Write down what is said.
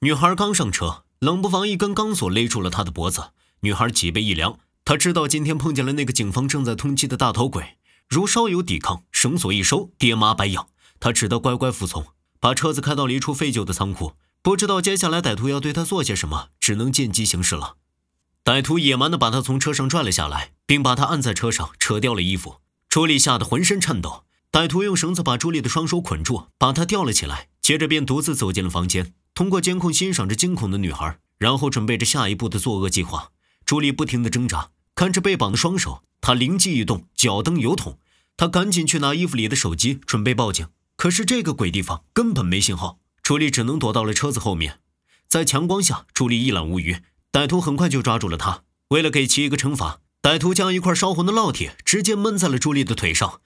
女孩刚上车，冷不防一根钢索勒住了她的脖子，女孩脊背一凉，她知道今天碰见了那个警方正在通缉的大头鬼，如稍有抵抗，绳索一收，爹妈白养，她只得乖乖服从，把车子开到了一处废旧的仓库。不知道接下来歹徒要对她做些什么，只能见机行事了。歹徒野蛮地把她从车上拽了下来，并把她按在车上，扯掉了衣服。朱莉吓得浑身颤抖，歹徒用绳子把朱莉的双手捆住，把她吊了起来，接着便独自走进了房间，通过监控欣赏着惊恐的女孩，然后准备着下一步的作恶计划。朱莉不停地挣扎，看着被绑的双手，她灵机一动，脚蹬油桶，她赶紧去拿衣服里的手机，准备报警。可是这个鬼地方根本没信号，朱莉只能躲到了车子后面。在强光下，朱莉一览无余，歹徒很快就抓住了她。为了给其一个惩罚，歹徒将一块烧红的烙铁直接闷在了朱莉的腿上，